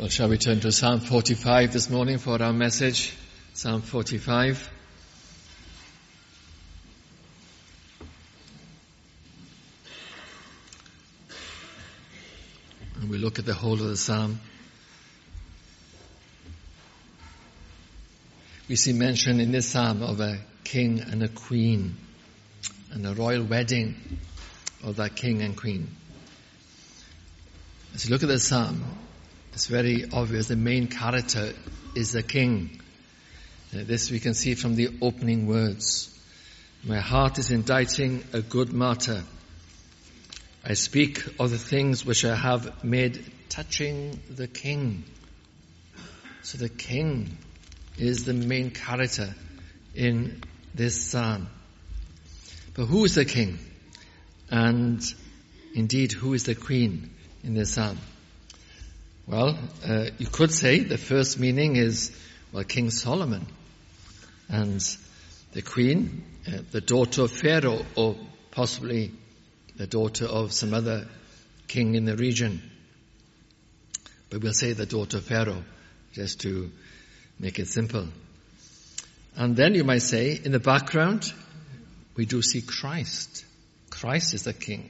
Well, shall we turn to Psalm 45 this morning for our message? Psalm 45. And we look at the whole of the psalm. We see mention in this psalm of a king and a queen and a royal wedding of that king and queen. As you look at the psalm, it's very obvious the main character is the king. This we can see from the opening words. My heart is inditing a good matter. I speak of the things which I have made touching the king. So the king is the main character in this psalm. But who is the king? And indeed, who is the queen in this psalm? Well, you could say the first meaning is, King Solomon. And the queen, the daughter of Pharaoh, or possibly the daughter of some other king in the region. But we'll say the daughter of Pharaoh, just to make it simple. And then you might say, in the background, we do see Christ. Christ is the king.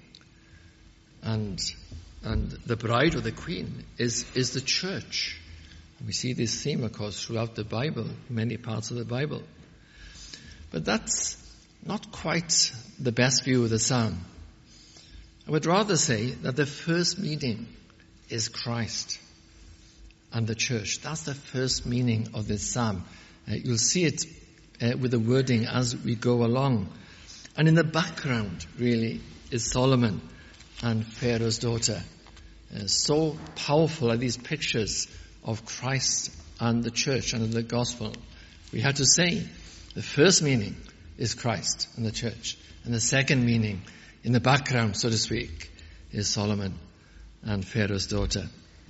And the bride or the queen is the church. And we see this theme, of course, throughout the Bible, many parts of the Bible. But that's not quite the best view of the psalm. I would rather say that the first meaning is Christ and the church. That's the first meaning of this psalm. You'll see it with the wording as we go along. And in the background, really, is Solomon and Pharaoh's daughter. So powerful are these pictures of Christ and the church and the gospel. We had to say the first meaning is Christ and the church. And the second meaning, in the background, so to speak, is Solomon and Pharaoh's daughter.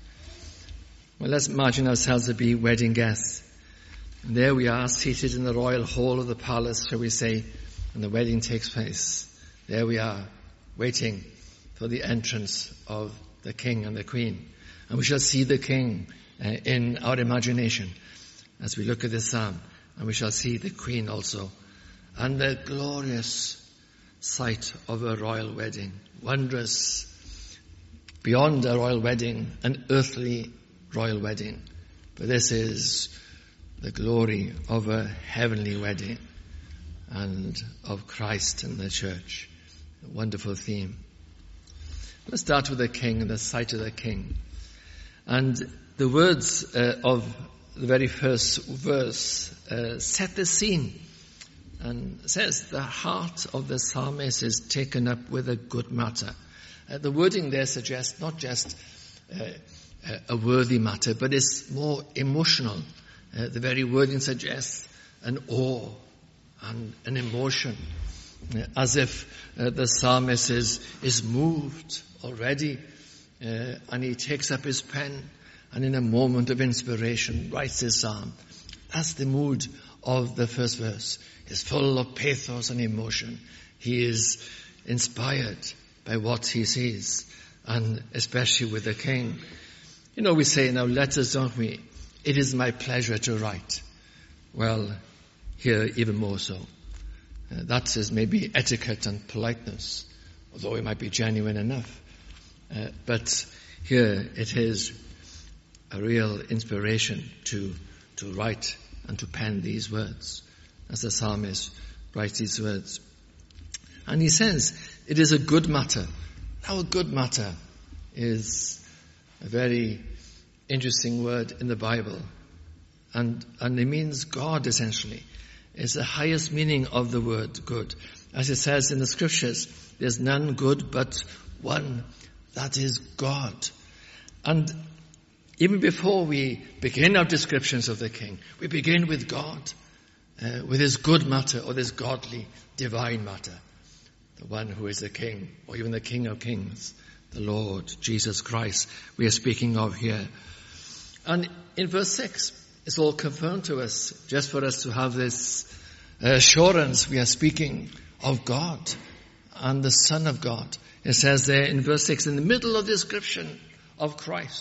Well, let's imagine ourselves to be wedding guests. And there we are, seated in the royal hall of the palace, shall we say, and the wedding takes place. There we are, waiting for the entrance of the king and the queen. And we shall see the king in our imagination as we look at this psalm. And we shall see the queen also. And the glorious sight of a royal wedding. Wondrous. Beyond a royal wedding, an earthly royal wedding. But this is the glory of a heavenly wedding and of Christ and the church. A wonderful theme. Let's start with the king and the sight of the king. And the words of the very first verse set the scene and says the heart of the psalmist is taken up with a good matter. The wording there suggests not just a worthy matter, but it's more emotional. The very wording suggests an awe and an emotion, as if the psalmist is moved already, and he takes up his pen and in a moment of inspiration writes his psalm. That's the mood of the first verse. It's full of pathos and emotion. He is inspired by what he sees, and especially with the king. You know, we say in our letters, don't we? It is my pleasure to write. Well, here even more so. That is maybe etiquette and politeness, although it might be genuine enough. But here it is a real inspiration to write and to pen these words, as the psalmist writes these words. And he says, it is a good matter. Now, a good matter is a very interesting word in the Bible. And it means God, essentially. It's the highest meaning of the word good. As it says in the scriptures, there's none good but one, that is God. And even before we begin our descriptions of the king, we begin with God, with his good matter or this godly, divine matter. The one who is the king, or even the King of Kings, the Lord Jesus Christ we are speaking of here. And in verse 6, it's all confirmed to us, just for us to have this assurance we are speaking of God and the Son of God. It says there in verse 6, in the middle of the description of Christ,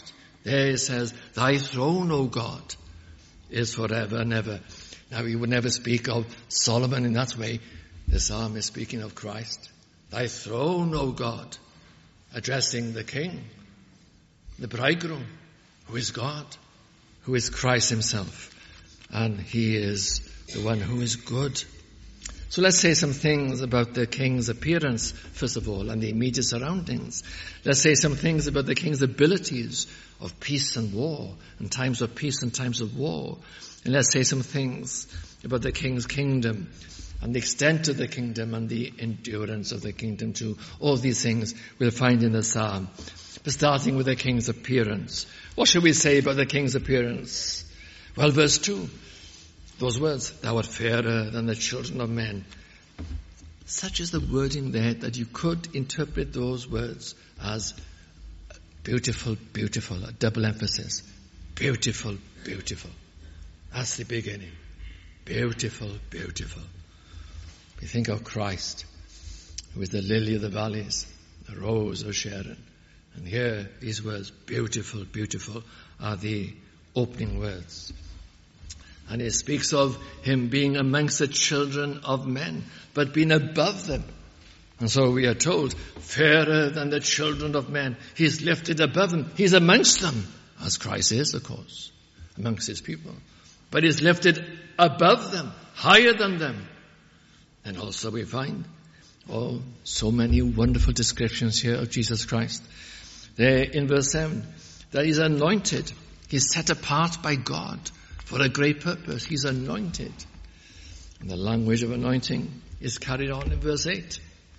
There it says, thy throne, O God, is forever and ever. Now we would never speak of Solomon in that way. The psalm is speaking of Christ. Thy throne, O God, addressing the King, the bridegroom, who is God, who is Christ himself. And he is the one who is good. So let's say some things about the king's appearance, first of all, and the immediate surroundings. Let's say some things about the king's abilities of peace and war, and times of peace and times of war. And let's say some things about the king's kingdom, and the extent of the kingdom, and the endurance of the kingdom too. All these things we'll find in the psalm. But starting with the king's appearance. What should we say about the king's appearance? Well, verse 2. Those words, thou art fairer than the children of men. Such is the wording there that you could interpret those words as beautiful, beautiful, a double emphasis. Beautiful, beautiful. That's the beginning. Beautiful, beautiful. We think of Christ, who is the lily of the valleys, the rose of Sharon. And here, these words, beautiful, beautiful, are the opening words. And it speaks of him being amongst the children of men, but being above them. And so we are told, fairer than the children of men. He's lifted above them. He's amongst them, as Christ is, of course, amongst his people. But he's lifted above them, higher than them. And also we find, so many wonderful descriptions here of Jesus Christ. There in verse 7, that he's anointed. He's set apart by God for a great purpose. He's anointed. And the language of anointing is carried on in verse 8.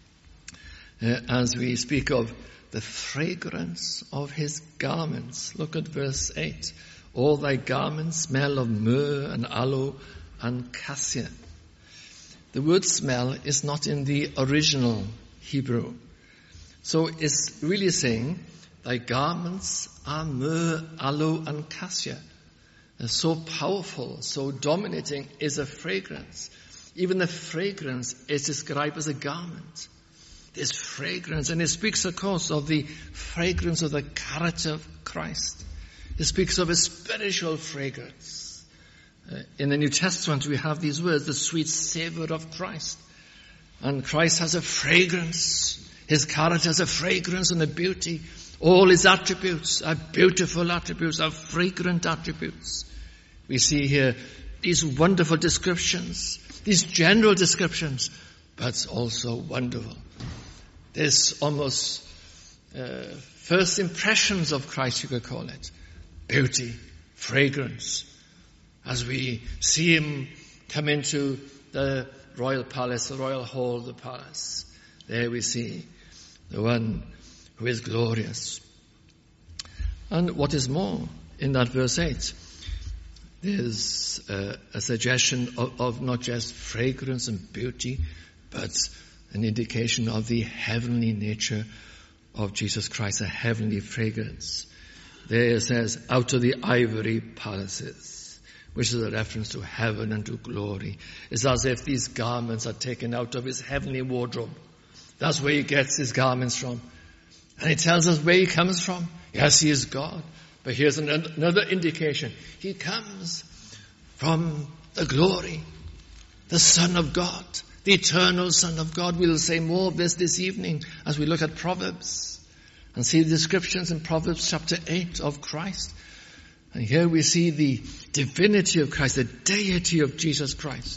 As we speak of the fragrance of his garments. Look at verse 8. All thy garments smell of myrrh and aloe and cassia. The word smell is not in the original Hebrew. So it's really saying, thy garments are myrrh, aloe and cassia. So powerful, so dominating is a fragrance. Even the fragrance is described as a garment. This fragrance, and it speaks, of course, of the fragrance of the character of Christ. It speaks of a spiritual fragrance. In the New Testament, we have these words, the sweet savor of Christ. And Christ has a fragrance. His character has a fragrance and a beauty. All his attributes are beautiful attributes, are fragrant attributes. We see here these wonderful descriptions, these general descriptions, but also wonderful. There's almost first impressions of Christ, you could call it. Beauty, fragrance. As we see him come into the royal palace, the royal hall of the palace, there we see the one who is glorious. And what is more, in that verse 8, there's a suggestion of not just fragrance and beauty, but an indication of the heavenly nature of Jesus Christ, a heavenly fragrance. There it says, out of the ivory palaces, which is a reference to heaven and to glory. It's as if these garments are taken out of his heavenly wardrobe. That's where he gets his garments from. And he tells us where he comes from. Yes, he is God. But here's another indication. He comes from the glory, the Son of God, the eternal Son of God. We'll say more of this evening as we look at Proverbs and see the descriptions in Proverbs chapter 8 of Christ. And here we see the divinity of Christ, the deity of Jesus Christ.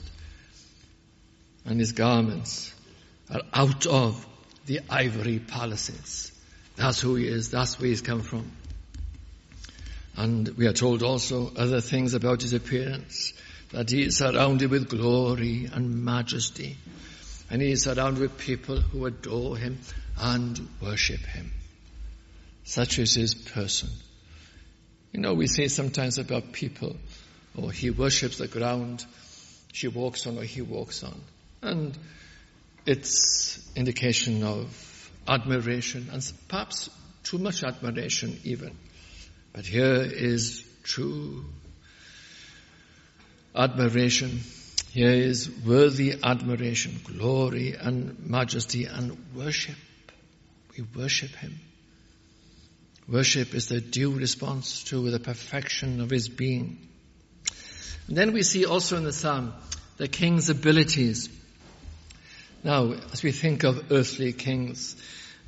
And his garments are out of the ivory palaces. That's who he is. That's where he's come from. And we are told also other things about his appearance, that he is surrounded with glory and majesty. And he is surrounded with people who adore him and worship him. Such is his person. You know, we say sometimes about people, he worships the ground she walks on or he walks on. And it's indication of admiration, and perhaps too much admiration even. But here is true admiration. Here is worthy admiration, glory and majesty and worship. We worship him. Worship is the due response to the perfection of his being. And then we see also in the psalm the king's abilities. Now, as we think of earthly kings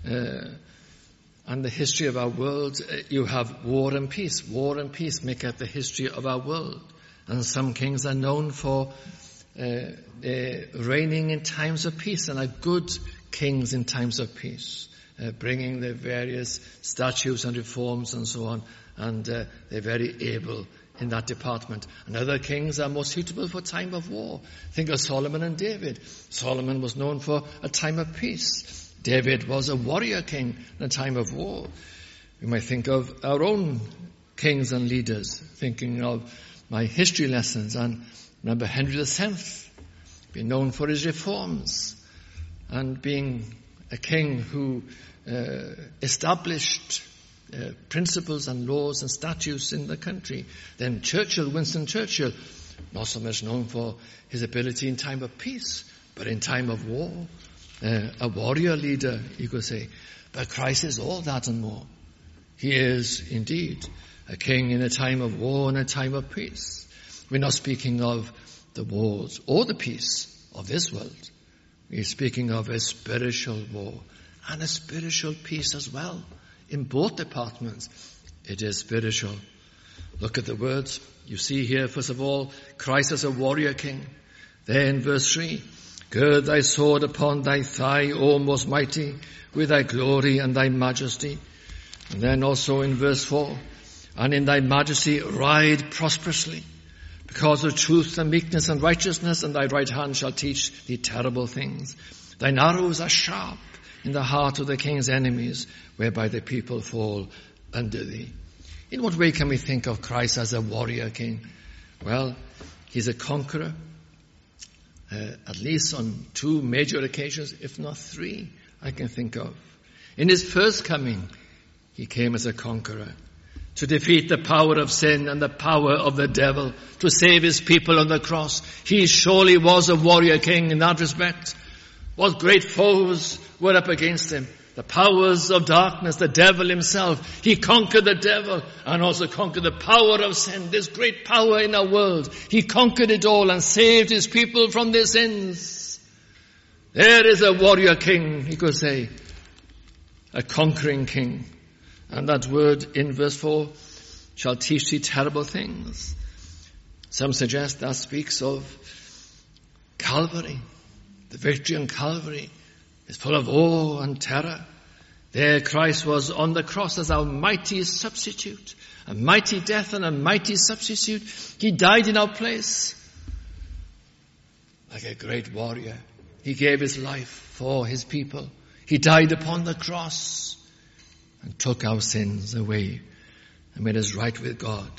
and the history of our world, you have war and peace. War and peace make up the history of our world. And some kings are known for reigning in times of peace and are good kings in times of peace, bringing the various statutes and reforms and so on, and they're very able in that department. And other kings are more suitable for time of war. Think of Solomon and David. Solomon was known for a time of peace. David was a warrior king in a time of war. We might think of our own kings and leaders, thinking of my history lessons, and remember Henry VII, being known for his reforms and being a king who established principles and laws and statutes in the country. Then Churchill, Winston Churchill, not so much known for his ability in time of peace, but in time of war, a warrior leader, you could say. But Christ is all that and more. He is indeed a king in a time of war and a time of peace. We're not speaking of the wars or the peace of this world. We're speaking of a spiritual war and a spiritual peace as well. In both departments, it is spiritual. Look at the words. You see here, first of all, Christ as a warrior king. There in verse 3, gird thy sword upon thy thigh, O most mighty, with thy glory and thy majesty. And then also in verse 4, and in thy majesty ride prosperously, because of truth and meekness and righteousness, and thy right hand shall teach thee terrible things. Thine arrows are sharp in the heart of the king's enemies, whereby the people fall under thee. In what way can we think of Christ as a warrior king? Well, he's a conqueror, at least on 2 major occasions, if not 3, I can think of. In his first coming, he came as a conqueror to defeat the power of sin and the power of the devil, to save his people on the cross. He surely was a warrior king in that respect. What great foes were up against him. The powers of darkness, the devil himself. He conquered the devil and also conquered the power of sin, this great power in our world. He conquered it all and saved his people from their sins. There is a warrior king, he could say, a conquering king. And that word in verse 4, shall teach thee terrible things. Some suggest that speaks of Calvary. The victory on Calvary is full of awe and terror. There Christ was on the cross as our mighty substitute, a mighty death and a mighty substitute. He died in our place. Like a great warrior, he gave his life for his people. He died upon the cross and took our sins away and made us right with God.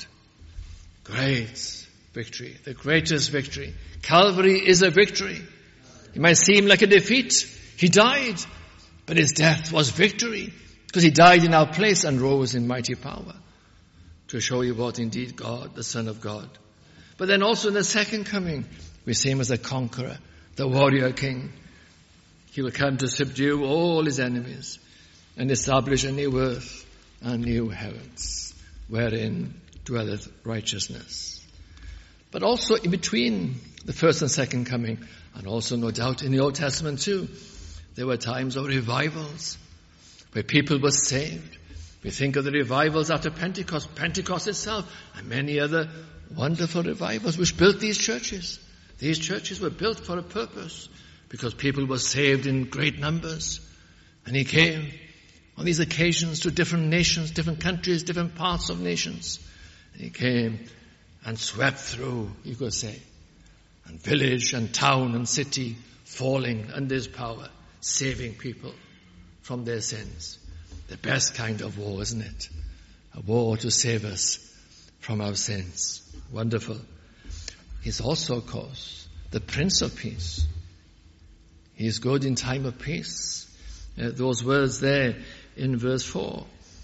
Great victory, the greatest victory. Calvary is a victory. It might seem like a defeat. He died, but his death was victory, because he died in our place and rose in mighty power to show you what indeed God, the Son of God. But then also in the second coming, we see him as a conqueror, the warrior king. He will come to subdue all his enemies and establish a new earth and new heavens, wherein dwelleth righteousness. But also in between the first and second coming, and also no doubt in the Old Testament too, there were times of revivals where people were saved. We think of the revivals after Pentecost, Pentecost itself, and many other wonderful revivals which built these churches. These churches were built for a purpose, because people were saved in great numbers. And he came on these occasions to different nations, different countries, different parts of nations. And he came and swept through, you could say, and village and town and city falling under his power, saving people from their sins. The best kind of war, isn't it? A war to save us from our sins. Wonderful. He's also, of course, the Prince of Peace. He is good in time of peace. Those words there in verse 4.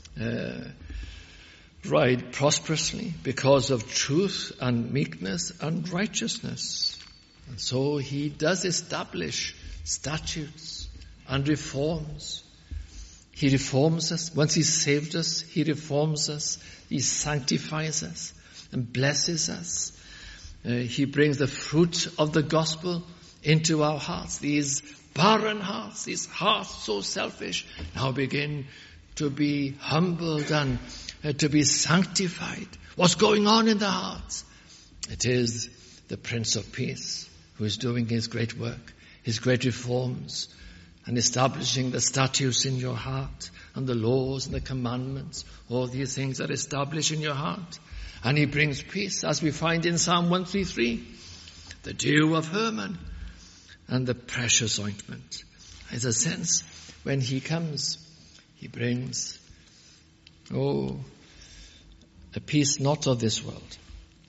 Ride prosperously because of truth and meekness and righteousness. And so he does establish statutes and reforms. He reforms us. Once He saved us, He reforms us. He sanctifies us and blesses us. He brings the fruit of the gospel into our hearts. These barren hearts, these hearts so selfish, now begin to be humbled and to be sanctified. What's going on in the hearts? It is the Prince of Peace who is doing His great work, His great reforms, and establishing the statutes in your heart, and the laws and the commandments. All these things are established in your heart. And He brings peace, as we find in Psalm 133, the dew of Hermon and the precious ointment. There's a sense when He comes, He brings, a peace not of this world,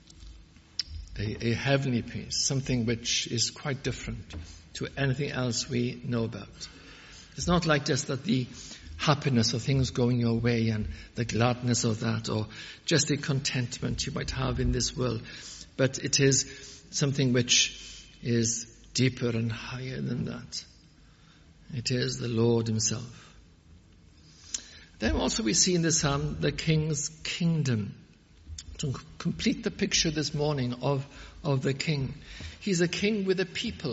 a heavenly peace, something which is quite different to anything else we know about. It's not like just that the happiness of things going your way and the gladness of that, or just the contentment you might have in this world, but it is something which is deeper and higher than that. It is the Lord Himself. Then also we see in the psalm the King's kingdom. To complete the picture this morning of the King. He's a king with a people.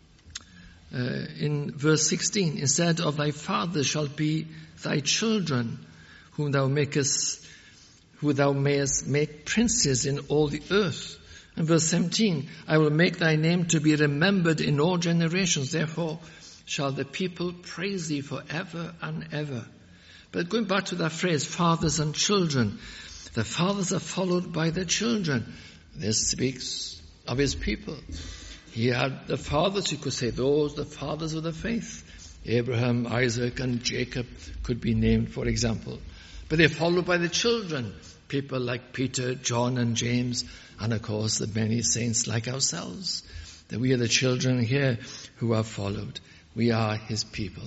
In verse 16, instead of thy fathers shall be thy children, whom thou mayest make princes in all the earth. And verse 17, I will make thy name to be remembered in all generations. Therefore shall the people praise thee forever and ever. But going back to that phrase, fathers and children, the fathers are followed by the children. This speaks of His people. He had the fathers, you could say those, the fathers of the faith. Abraham, Isaac, and Jacob could be named, for example. But they're followed by the children. People like Peter, John, and James, and of course the many saints like ourselves. That we are the children here who are followed. We are His people.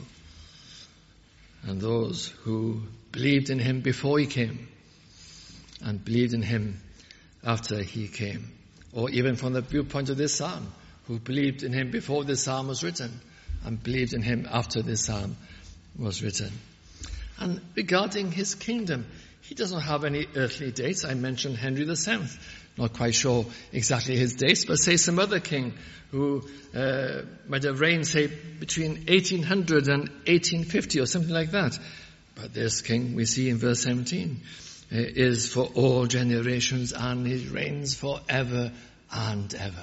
And those who believed in Him before He came, and believed in Him after He came. Or even from the viewpoint of this psalm, who believed in Him before this psalm was written, and believed in Him after this psalm was written. And regarding His kingdom, He doesn't have any earthly dates. I mentioned Henry VII. Not quite sure exactly his dates, but say some other king who might have reigned, say, between 1800 and 1850 or something like that. But this king, we see in verse 17, is for all generations, and He reigns forever and ever.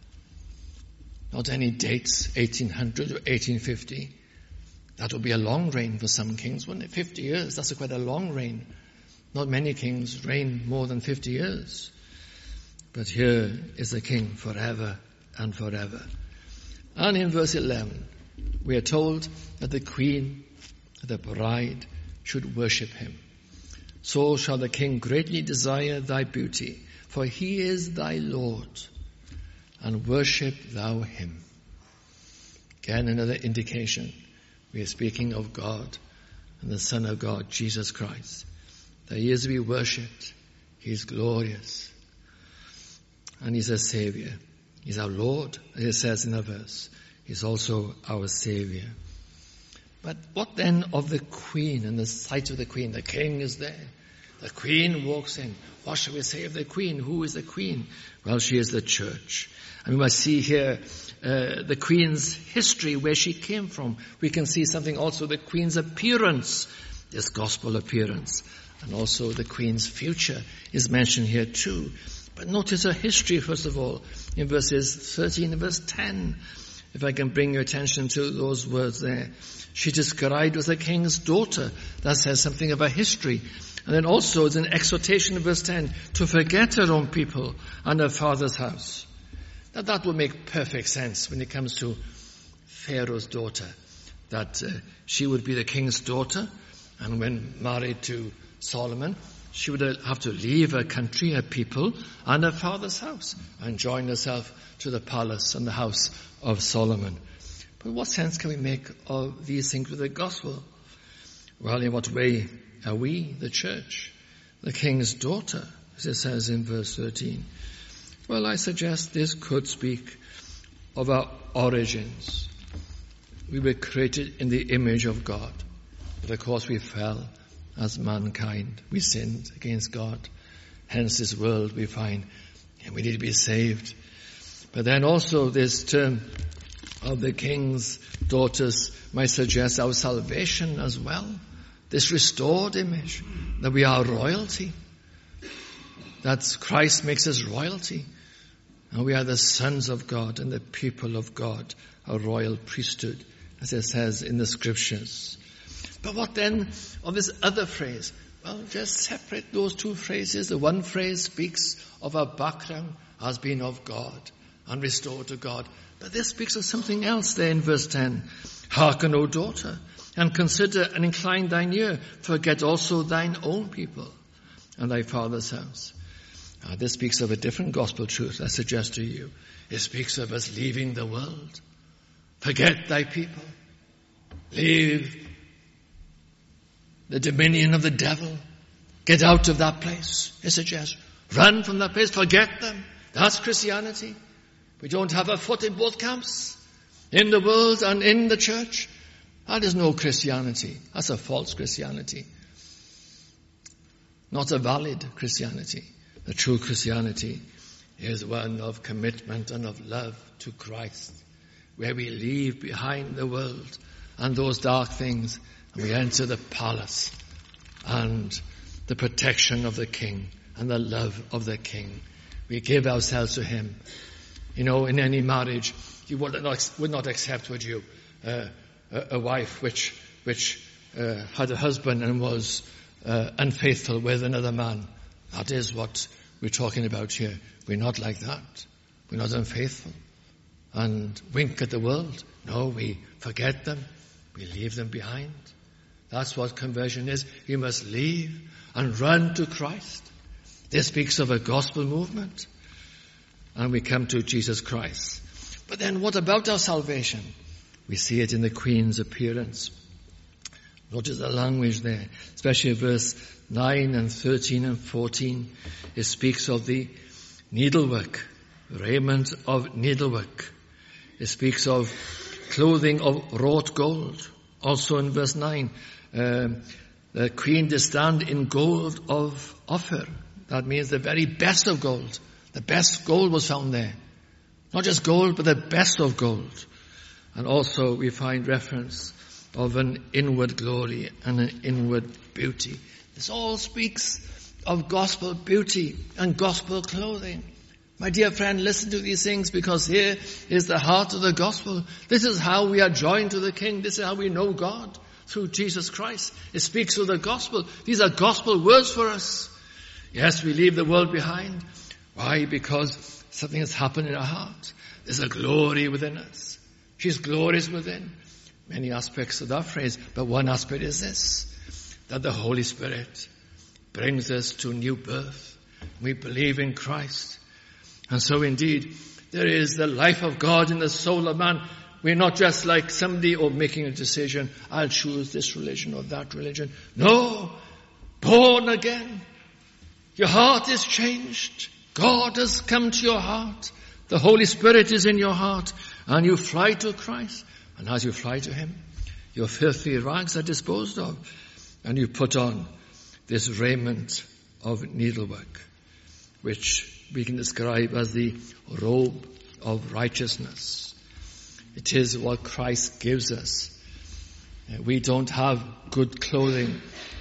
Not any dates, 1800 or 1850. That would be a long reign for some kings, wouldn't it? 50 years, that's quite a long reign. Not many kings reign more than 50 years. But here is the King forever and forever. And in verse 11, we are told that the Queen, the bride, should worship Him. So shall the King greatly desire thy beauty, for He is thy Lord, and worship thou Him. Again, another indication. We are speaking of God and the Son of God, Jesus Christ. That He is to be worshipped. He is glorious. And He's a Savior. He's our Lord, as it says in the verse. He's also our Savior. But what then of the Queen and the sight of the Queen? The King is there. The Queen walks in. What shall we say of the Queen? Who is the Queen? Well, she is the church. And we must see here the Queen's history, where she came from. We can see something also, the Queen's appearance, this gospel appearance. And also the Queen's future is mentioned here too. But notice her history, first of all, in verses 13 and verse 10. If I can bring your attention to those words there. She described as a king's daughter. That says something of her history. And then also it's an exhortation in verse 10 to forget her own people and her father's house. Now that would make perfect sense when it comes to Pharaoh's daughter. That she would be the king's daughter. And when married to Solomon, she would have to leave her country, her people, and her father's house, and join herself to the palace and the house of Solomon. But what sense can we make of these things with the gospel? Well, in what way are we, the church, the king's daughter, as it says in verse 13? Well, I suggest this could speak of our origins. We were created in the image of God. But of course we fell as mankind. We sinned against God. Hence this world we find, and we need to be saved. But then also this term of the king's daughters might suggest our salvation as well. This restored image, that we are royalty. That Christ makes us royalty. And we are the sons of God and the people of God, a royal priesthood, as it says in the scriptures. But what then of this other phrase? Well, just separate those two phrases. The one phrase speaks of our background as being of God and restored to God. But this speaks of something else there in verse 10. Hearken, O daughter, and consider and incline thine ear. Forget also thine own people and thy father's house. This speaks of a different gospel truth, I suggest to you. It speaks of us leaving the world. Forget thy people. Leave the dominion of the devil. Get out of that place, it suggests. Run from that place. Forget them. That's Christianity. We don't have a foot in both camps. In the world and in the church. That is no Christianity. That's a false Christianity. Not a valid Christianity. The true Christianity is one of commitment and of love to Christ, where we leave behind the world and those dark things, and we enter the palace and the protection of the King and the love of the King. We give ourselves to Him. You know, in any marriage, you would not accept, would you, a wife which had a husband and was unfaithful with another man. That is what we're talking about here. We're not like that. We're not unfaithful and wink at the world. No, we forget them. We leave them behind. That's what conversion is. You must leave and run to Christ. This speaks of a gospel movement. And we come to Jesus Christ. But then what about our salvation? We see it in the Queen's appearance. Notice the language there, especially verse 9 and 13 and 14. It speaks of the needlework, raiment of needlework. It speaks of clothing of wrought gold. Also in verse 9, the Queen did stand in gold of Ophir. That means the very best of gold. The best gold was found there. Not just gold, but the best of gold. And also we find reference of an inward glory and an inward beauty. This all speaks of gospel beauty and gospel clothing. My dear friend, listen to these things, because here is the heart of the gospel. This is how we are joined to the King. This is how we know God, through Jesus Christ. It speaks of the gospel. These are gospel words for us. Yes, we leave the world behind. Why? Because something has happened in our heart. There's a glory within us. She's glorious within. Many aspects of that phrase, but one aspect is this, that the Holy Spirit brings us to new birth. We believe in Christ. And so indeed, there is the life of God in the soul of man. We're not just like somebody making a decision, I'll choose this religion or that religion. No, born again. Your heart is changed. God has come to your heart. The Holy Spirit is in your heart. And you fly to Christ. And as you fly to Him, your filthy rags are disposed of. And you put on this raiment of needlework, which we can describe as the robe of righteousness. It is what Christ gives us. We don't have good clothing.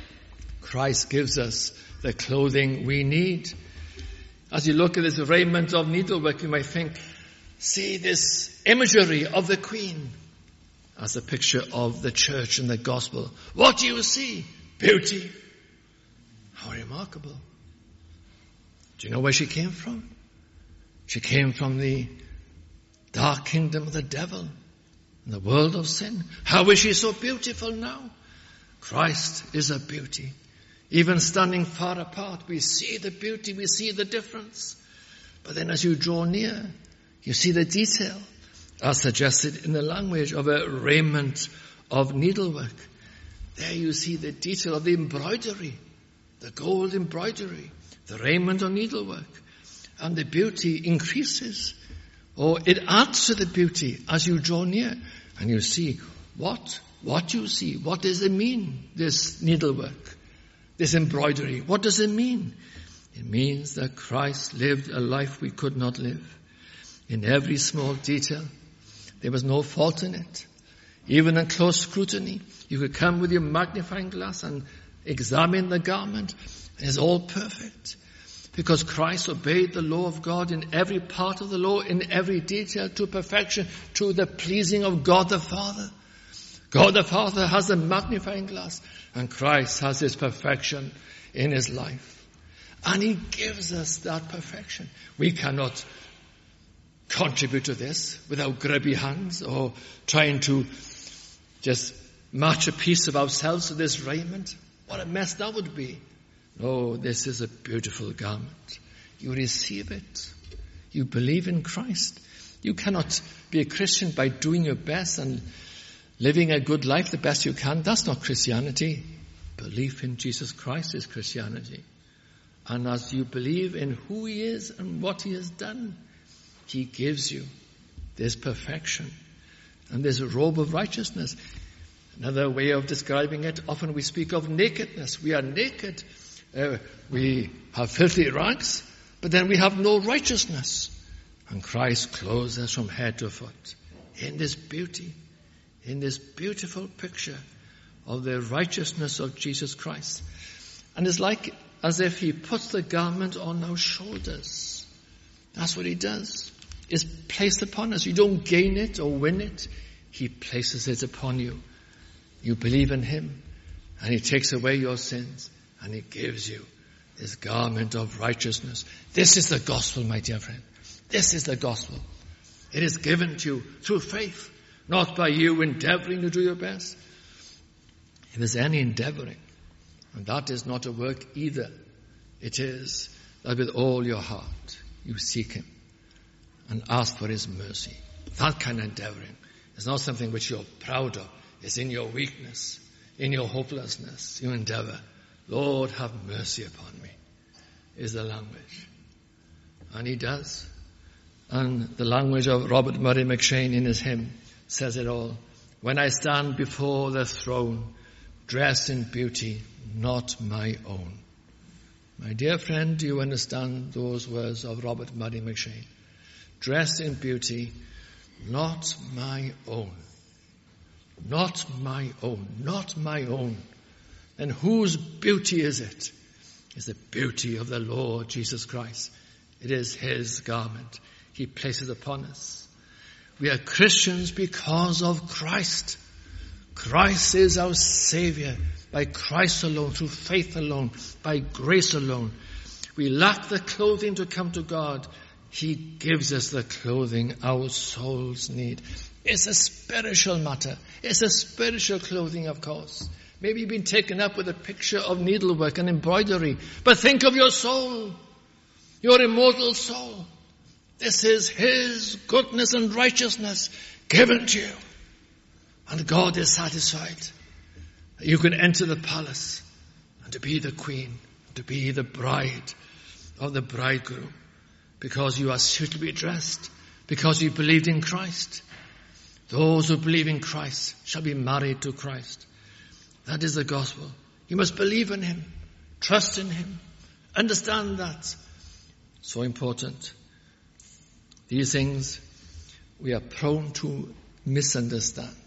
Christ gives us the clothing we need. As you look at this raiment of needlework, you might think, see this imagery of the Queen as a picture of the church and the gospel. What do you see? Beauty. How remarkable. Do you know where she came from? She came from the dark kingdom of the devil and the world of sin. How is she so beautiful now? Christ is a beauty. Even standing far apart, we see the beauty, we see the difference. But then as you draw near, you see the detail, as suggested in the language of a raiment of needlework. There you see the detail of the embroidery, the gold embroidery, the raiment of needlework. And the beauty increases, or it adds to the beauty as you draw near. And you see, what what you see. What does it mean, this needlework, this embroidery? What does it mean? It means that Christ lived a life we could not live. In every small detail, there was no fault in it. Even in close scrutiny, you could come with your magnifying glass and examine the garment. It's all perfect. Because Christ obeyed the law of God in every part of the law, in every detail, to perfection, to the pleasing of God the Father. God the Father has a magnifying glass, and Christ has his perfection in his life. And he gives us that perfection. We cannot contribute to this without grubby hands or trying to just match a piece of ourselves to this raiment. What a mess that would be. No, this is a beautiful garment. You receive it. You believe in Christ. You cannot be a Christian by doing your best and living a good life the best you can. That's not Christianity. Belief in Jesus Christ is Christianity. And as you believe in who he is and what he has done, he gives you this perfection and this robe of righteousness. Another way of describing it, often we speak of nakedness. We are naked. We have filthy rags, but then we have no righteousness. And Christ clothes us from head to foot in this beauty, in this beautiful picture of the righteousness of Jesus Christ. And it's like as if he puts the garment on our shoulders. That's what he does. It's placed upon us. You don't gain it or win it. He places it upon you. You believe in him, and he takes away your sins, and he gives you this garment of righteousness. This is the gospel, my dear friend. This is the gospel. It is given to you through faith, not by you endeavoring to do your best. If there's any endeavoring, and that is not a work either, it is that with all your heart you seek him and ask for his mercy. That kind of endeavoring is not something which you're proud of. It's in your weakness, in your hopelessness, you endeavor. Lord, have mercy upon me, is the language. And he does. And the language of Robert Murray McCheyne in his hymn says it all. When I stand before the throne, dressed in beauty, not my own. My dear friend, do you understand those words of Robert Murray McCheyne? Dressed in beauty, not my own. Not my own. Not my own. Then whose beauty is it? It's the beauty of the Lord Jesus Christ. It is his garment he places upon us. We are Christians because of Christ. Christ is our Savior. By Christ alone, through faith alone, by grace alone. We lack the clothing to come to God. He gives us the clothing our souls need. It's a spiritual matter. It's a spiritual clothing, of course. Maybe you've been taken up with a picture of needlework and embroidery. But think of your soul, your immortal soul. This is his goodness and righteousness given to you. And God is satisfied that you can enter the palace and to be the queen, to be the bride of the bridegroom, because you are suitably dressed, because you believed in Christ. Those who believe in Christ shall be married to Christ. That is the gospel. You must believe in him, trust in him, understand that. So important. These things we are prone to misunderstand.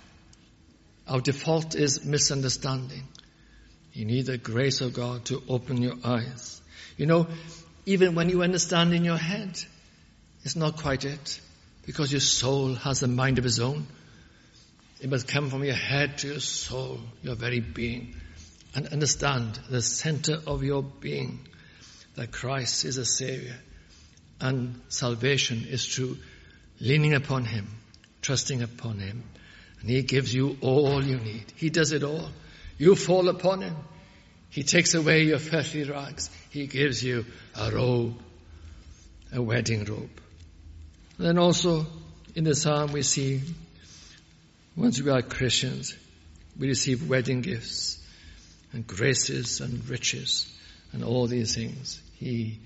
Our default is misunderstanding. You need the grace of God to open your eyes. You know, even when you understand in your head, it's not quite it, because your soul has a mind of its own. It must come from your head to your soul, your very being, and understand the center of your being, that Christ is a Savior, and salvation is through leaning upon him, trusting upon him, and he gives you all you need. He does it all. You fall upon him. He takes away your filthy rags. He gives you a robe, a wedding robe. And then also in the psalm we see, once we are Christians, we receive wedding gifts and graces and riches and all these things he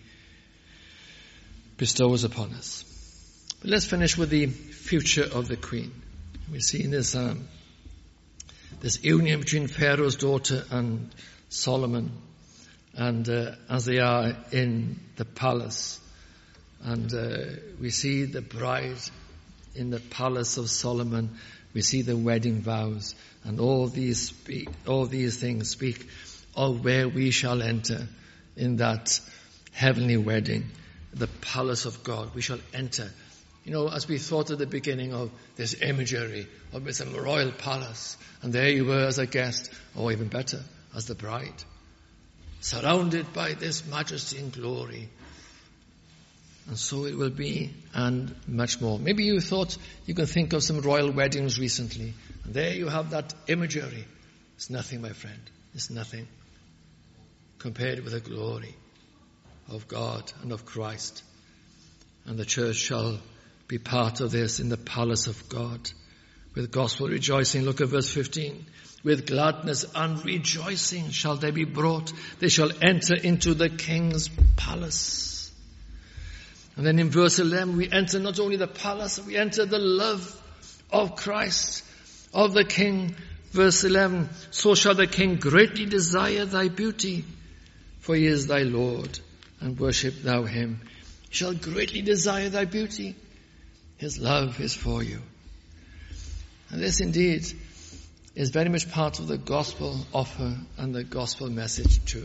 bestows upon us. But let's finish with the future of the queen. We see in this psalm this union between Pharaoh's daughter and Solomon, and as they are in the palace, and we see the bride in the palace of Solomon. We see the wedding vows, and all these things speak of where we shall enter in that heavenly wedding, the palace of God. We shall enter. You know, as we thought at the beginning of this imagery of some royal palace, and there you were as a guest, or even better, as the bride, surrounded by this majesty and glory. And so it will be, and much more. Maybe you thought you can think of some royal weddings recently, and there you have that imagery. It's nothing, my friend. It's nothing compared with the glory of God and of Christ. And the church shall be part of this in the palace of God. With gospel rejoicing, look at verse 15. With gladness and rejoicing shall they be brought. They shall enter into the king's palace. And then in verse 11, we enter not only the palace, we enter the love of Christ, of the King. Verse 11, so shall the King greatly desire thy beauty, for he is thy Lord, and worship thou him. He shall greatly desire thy beauty. His love is for you. And this indeed is very much part of the gospel offer and the gospel message too.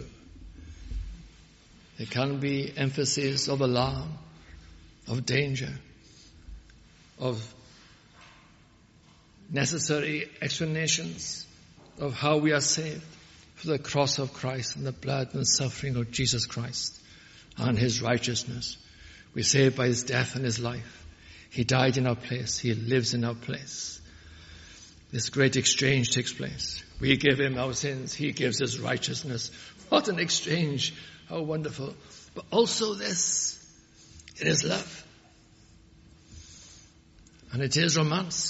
There can be emphasis of alarm, of danger, of necessary explanations of how we are saved for the cross of Christ and the blood and suffering of Jesus Christ and his righteousness. We're saved by his death and his life. He died in our place. He lives in our place. This great exchange takes place. We give him our sins. He gives us righteousness. What an exchange. How wonderful. But also this, it is love. And it is romance.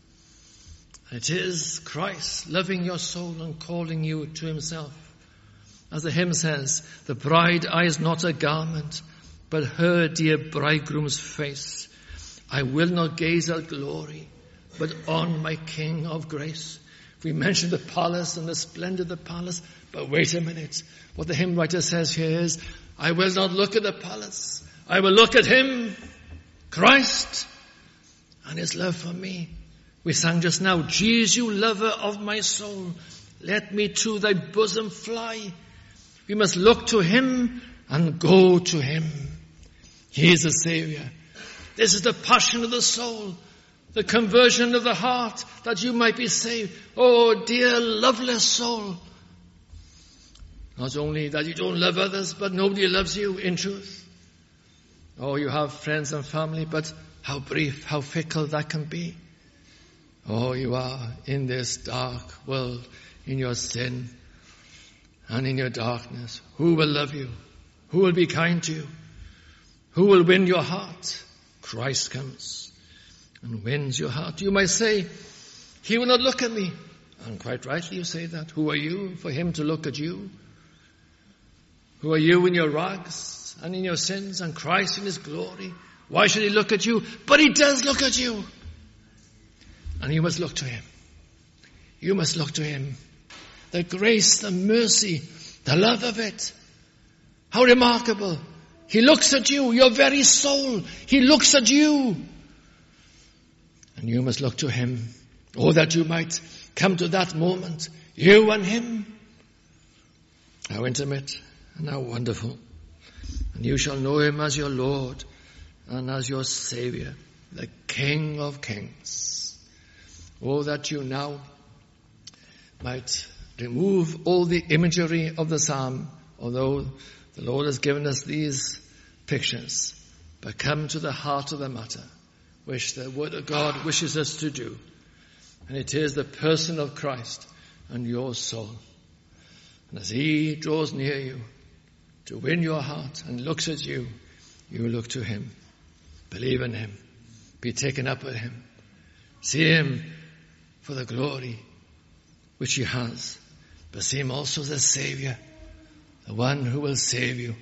It is Christ loving your soul and calling you to himself. As the hymn says, the bride eyes not a garment, but her dear bridegroom's face. I will not gaze at glory, but on my King of grace. We mentioned the palace and the splendor of the palace, but wait a minute. What the hymn writer says here is, I will not look at the palace. I will look at him, Christ, and his love for me. We sang just now, Jesus, lover of my soul, let me to thy bosom fly. We must look to him and go to him. He is the Savior. This is the passion of the soul, the conversion of the heart, that you might be saved. Oh, dear, loveless soul. Not only that you don't love others, but nobody loves you in truth. Oh, you have friends and family, but how brief, how fickle that can be. Oh, you are in this dark world, in your sin and in your darkness. Who will love you? Who will be kind to you? Who will win your heart? Christ comes and wins your heart. You might say, he will not look at me. And quite rightly you say that. Who are you for him to look at you? Who are you in your rags and in your sins and Christ in his glory? Why should he look at you? But he does look at you. And you must look to him. You must look to him. The grace, the mercy, the love of it. How remarkable. He looks at you, your very soul. He looks at you. And you must look to him. Oh, that you might come to that moment. You and him. How intimate and how wonderful. And you shall know him as your Lord and as your Savior, the King of Kings. Oh, that you now might remove all the imagery of the psalm, although the Lord has given us these pictures, but come to the heart of the matter, which the Word of God wishes us to do. And it is the person of Christ and your soul. And as he draws near you to win your heart and looks at you, you look to him. Believe in him. Be taken up with him. See him for the glory which he has, but see him also as a Savior, the one who will save you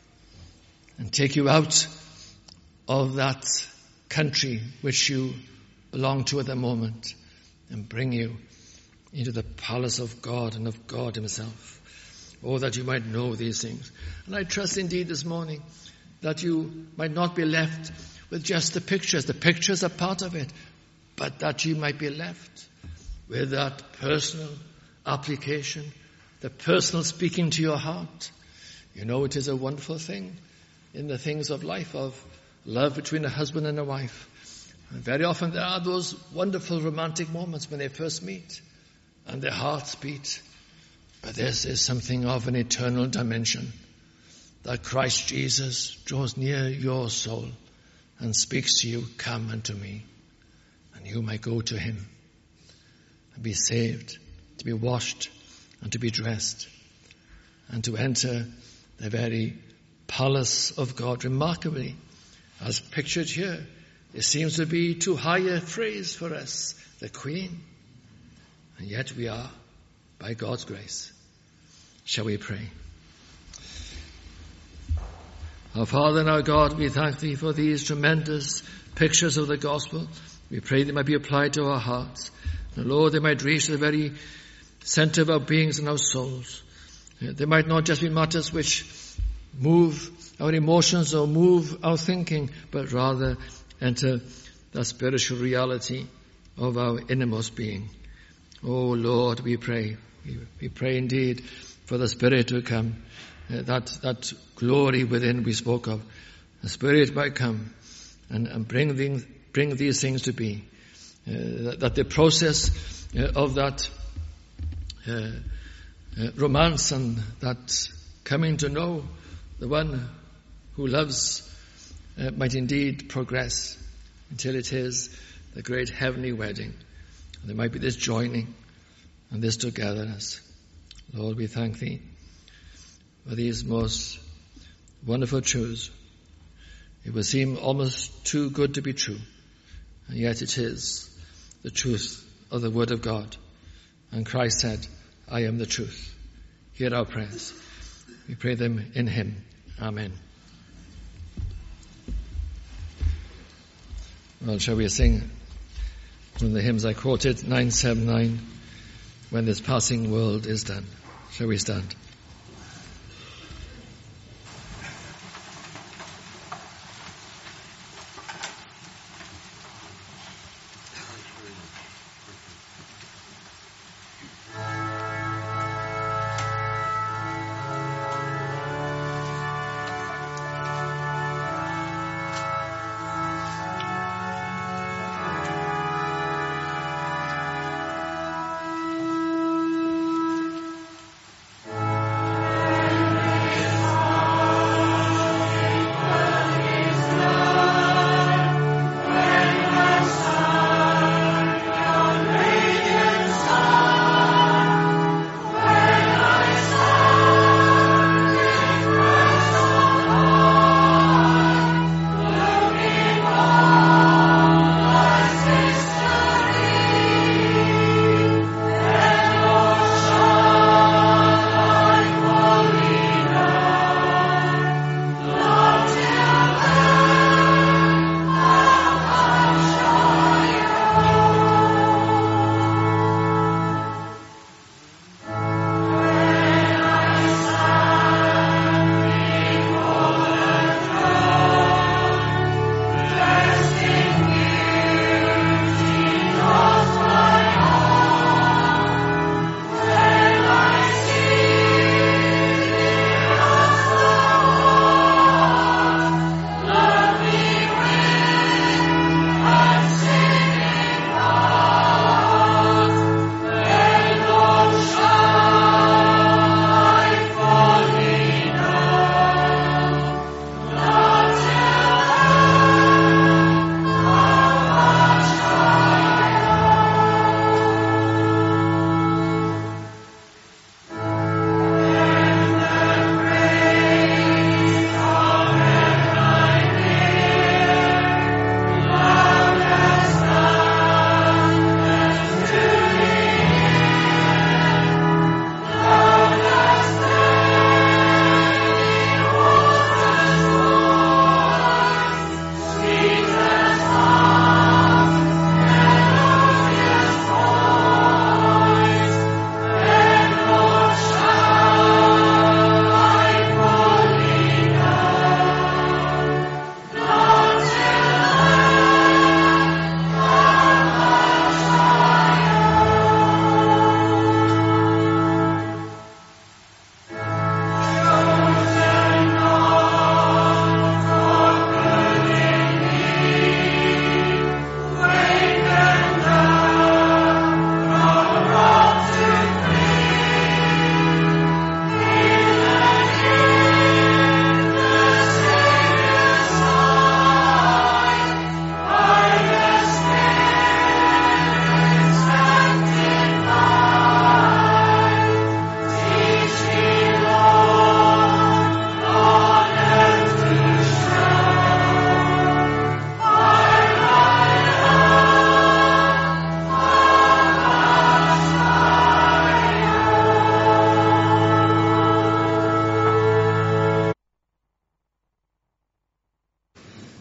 and take you out of that country which you belong to at the moment and bring you into the palace of God and of God himself. Oh, that you might know these things. And I trust indeed this morning that you might not be left with just the pictures. The pictures are part of it, but that you might be left with that personal application, the personal speaking to your heart. You know, it is a wonderful thing in the things of life, of love between a husband and a wife. And very often there are those wonderful romantic moments when they first meet and their hearts beat. But this is something of an eternal dimension, that Christ Jesus draws near your soul and speaks to you, come unto me, and you might go to him and be saved, to be washed and to be dressed and to enter the very palace of God. Remarkably, as pictured here, it seems to be too high a phrase for us, the Queen. And yet we are, by God's grace. Shall we pray? Our Father and our God, we thank thee for these tremendous pictures of the gospel. We pray they might be applied to our hearts. And Lord, they might reach the very center of our beings and our souls. They might not just be matters which move our emotions or move our thinking, but rather enter the spiritual reality of our innermost being. Oh Lord, we pray. We pray indeed for the Spirit to come, that glory within we spoke of. The Spirit might come and bring these things to be. That the process of that romance and that coming to know the one who loves might indeed progress until it is the great heavenly wedding. And there might be this joining and this togetherness. Lord, we thank thee for these most wonderful truths. It would seem almost too good to be true, and yet it is the truth of the Word of God. And Christ said, I am the truth. Hear our prayers. We pray them in him. Amen. Well, shall we sing from the hymns I quoted, 979, When This Passing World Is Done. Shall we stand?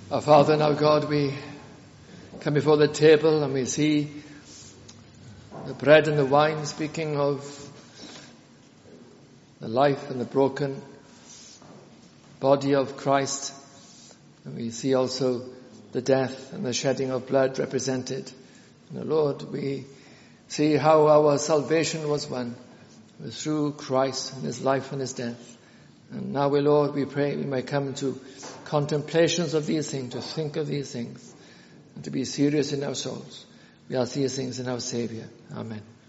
Our Father and our God, we come before the table and we see the bread and the wine, speaking of the life and the broken body of Christ. And we see also the death and the shedding of blood represented. And Lord, we see how our salvation was won. It was through Christ and His life and His death. And now, Lord, we pray we may come to contemplations of these things, to think of these things, and to be serious in our souls. We ask these things in our Saviour. Amen.